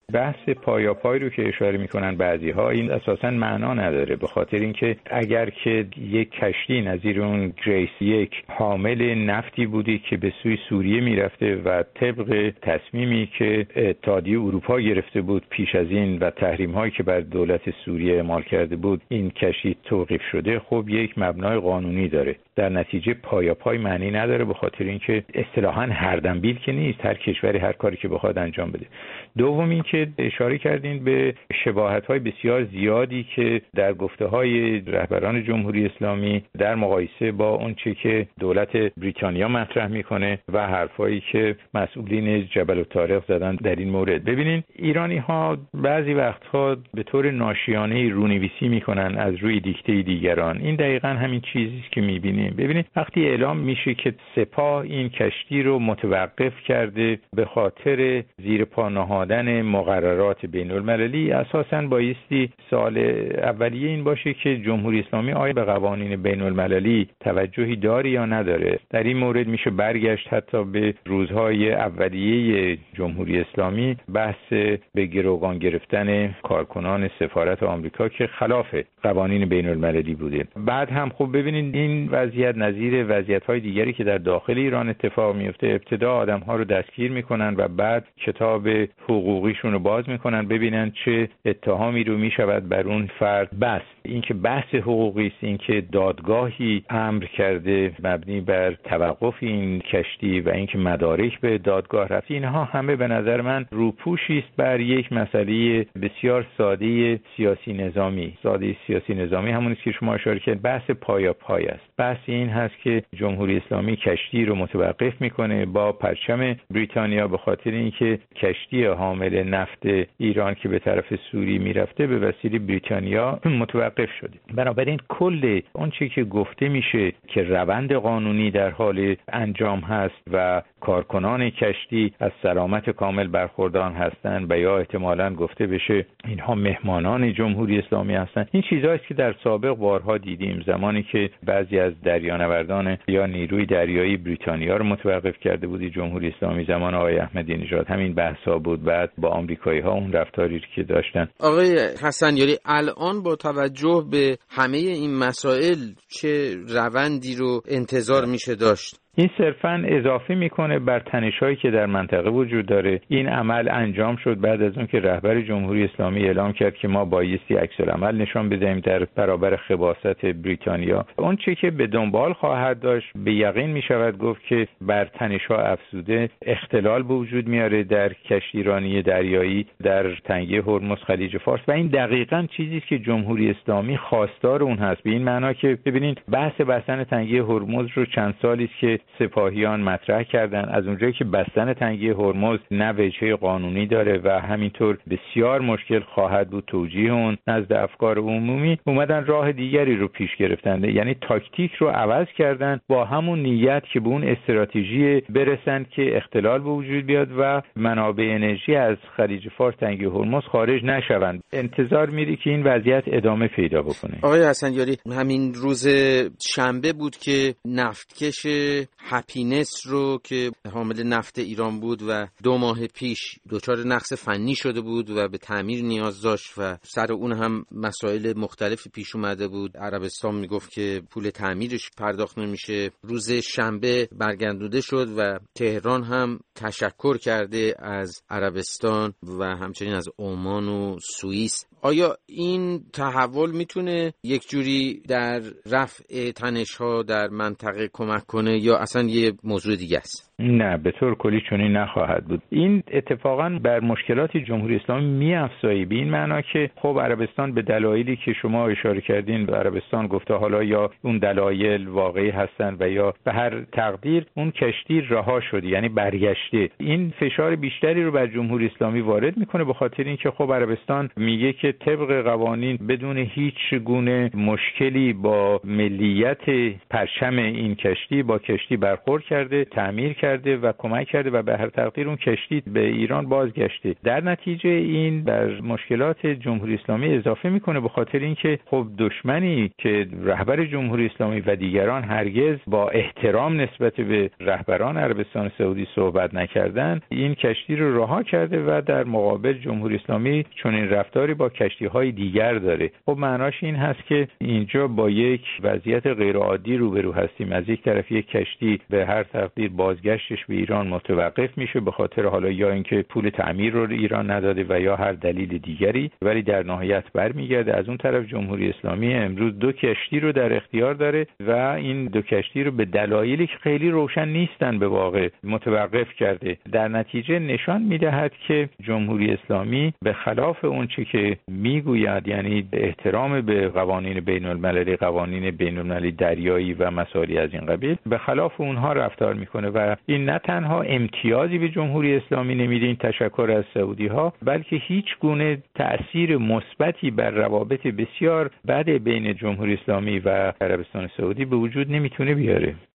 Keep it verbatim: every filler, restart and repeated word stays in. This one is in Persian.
بحث پایاپای رو که اشاره میکنن بعضی ها، این اساساً معنا نداره، به خاطر اینکه اگر که یک کشتی نظیر اون گریس یک حامل نفتی بودی که به سوی سوریه میرفته و طبق تصمیمی که اتحادیه اروپا گرفته بود پیش از این و تحریم هایی که بر دولت سوریه اعمال کرده بود این کشتی توقیف شده، خب یک مبنای قانونی داره. در نتیجه پایاپای معنی نداره، به خاطر اینکه اصطلاحاً هر دنبیل که نیست، هر کشوری هر کاری که بخواد انجام بده. دوم اینکه اشاره کردین به شباهت‌های بسیار زیادی که در گفته‌های رهبران جمهوری اسلامی در مقایسه با اون چه که دولت بریتانیا مطرح میکنه و حرفایی که مسئولین جبل الطارق زدن در این مورد. ببینین ایرانی‌ها بعضی وقتها به طور ناشیانه رونویسی میکنن از روی دیکته دیگران. این دقیقاً همین چیزی است که میبینیم. ببینید وقتی اعلام میشه که سپاه این کشتی رو متوقف کرده به خاطر زیر پا نهادن مقررات بین المللی، اساساً بایستی سوال اولیه این باشه که جمهوری اسلامی آیا به قوانین بین المللی توجهی داره یا نداره. در این مورد میشه برگشت حتی به روزهای اولیه جمهوری اسلامی، بحث به گروگان گرفتن کارکنان سفارت آمریکا که خلاف قوانین بین المللی بوده. بعد هم خب ببینید این وضعیت نظیر وضعیت‌های دیگری که در داخل ایران اتفاق میفته، ابتدا آدم‌ها رو دستگیر میکنن و بعد کتاب حقوقیشون رو باز میکنن ببینن چه اتهامی رو میشود بر اون فرد بست. این که بحث حقوقی است، این که دادگاهی امر کرده مبنی بر توقف این کشتی و اینکه مدارک به دادگاه رفت، اینها همه به نظر من روپوشی است بر یک مسئله بسیار ساده سیاسی نظامی. ساده سیاسی نظامی همون است که شما اشاره کردید، بحث پایا پای است. بحث این هست که جمهوری اسلامی کشتی رو متوقف میکنه با پرچم بریتانیا به خاطر اینکه کشتی حامل نفت ایران که به طرف سوریه میرفته به وسیله بریتانیا متوقف شده. بنابراین کل اون چیزی که گفته میشه که روند قانونی در حال انجام هست و کارکنان کشتی از سلامت کامل برخوردار هستند و یا احتمالاً گفته بشه اینها مهمانان جمهوری اسلامی هستند، این چیزایی است که در سابق بارها دیدیم، زمانی که بعضی از دریانوردان یا نیروی دریایی بریتانیا رو متوقف کرده بودی جمهوری اسلامی زمان آقای احمدی نژاد، همین بحثا بود. بعد با آمریکایی‌ها اون رفتاری که داشتن. آقای حسنیاری، الان با توجه به همه این مسائل چه روندی رو انتظار میشه داشت؟ این صرفاً اضافه میکنه بر تنش‌هایی که در منطقه وجود داره. این عمل انجام شد بعد از اون که رهبر جمهوری اسلامی اعلام کرد که ما بایستی عکس‌العمل نشان بدهیم در برابر خباثت بریتانیا. اون چیزی که به دنبال خواهد داشت به یقین میشود گفت که بر تنش‌ها افزوده اختلال به وجود میاره در کشتیرانی دریایی در تنگه هرمز، خلیج فارس، و این دقیقاً چیزی است که جمهوری اسلامی خواستار اون هست. به این معنا که ببینید بحث بستن تنگه هرمز رو چند سالی است که سپاهیان مطرح کردن. از اونجایی که بستن تنگه هرمز نه وجهه قانونی داره و همینطور بسیار مشکل خواهد بود توجیه اون نزد افکار عمومی، اومدن راه دیگری رو پیش گرفتن، یعنی تاکتیک رو عوض کردن با همون نیت که به اون استراتژی برسن که اختلال به وجود بیاد و منابع انرژی از خلیج فارس تنگه هرمز خارج نشوند. انتظار میری که این وضعیت ادامه پیدا بکنه. آقای حسنیاری، همین روز شنبه بود که نفتکش هپینس رو که حامل نفت ایران بود و دو ماه پیش دچار نقص فنی شده بود و به تعمیر نیاز داشت و سر اون هم مسائل مختلفی پیش اومده بود. عربستان میگفت که پول تعمیرش پرداخت نمیشه. روز شنبه برگردونده شد و تهران هم تشکر کرده از عربستان و همچنین از عمان و سوئیس. آیا این تحول میتونه یک جوری در رفع تنش‌ها در منطقه کمک کنه یا اصلا یه موضوع دیگه است؟ نه، به طور کلی چنین نخواهد بود. این اتفاقا بر مشکلات جمهوری اسلامی می‌افزایه، به این معنا که خب عربستان به دلایلی که شما اشاره کردین به عربستان گفته، حالا یا اون دلایل واقعی هستن و یا به هر تقدیر اون کشتی رها شده، یعنی برگشته. این فشار بیشتری رو بر جمهوری اسلامی وارد میکنه به خاطر اینکه خب عربستان میگه که طبق قوانین بدون هیچ گونه مشکلی با ملیت پرچم این کشتی با کشتی برخورد کرده، تعمیر کرده کرده و کمک کرده و به هر تقدیر اون کشتی به ایران بازگشته. در نتیجه این بر مشکلات جمهوری اسلامی اضافه میکنه، به خاطر اینکه خب دشمنی که رهبر جمهوری اسلامی و دیگران هرگز با احترام نسبت به رهبران عربستان سعودی صحبت نکردن، این کشتی رو رها کرده و در مقابل جمهوری اسلامی چنین رفتاری با کشتی‌های دیگر داره. خب معناش این هست که اینجا با یک وضعیت غیر عادی روبرو هستیم. از یک طرف یک کشتی به هر تقدیر بازگشتش به ایران متوقف میشه به خاطر حالا یا اینکه پول تعمیر رو ایران نداده و یا هر دلیل دیگری، ولی در نهایت برمیگرده. از اون طرف جمهوری اسلامی امروز دو کشتی رو در اختیار داره و این دو کشتی رو به دلایلی که خیلی روشن نیستن به واقع متوقف کرده. در نتیجه نشان میدهد که جمهوری اسلامی به خلاف اون چی که میگوید، یعنی احترام به قوانین بین المللی، قوانین بین المللی دریایی و مسائلی از این قبیل، به خلاف اونها رفتار میکنه و این نه تنها امتیازی به جمهوری اسلامی نمیده این تشکر از سعودی ها، بلکه هیچ گونه تأثیر مثبتی بر روابط بسیار بد بین جمهوری اسلامی و عربستان سعودی به وجود نمیتونه بیاره.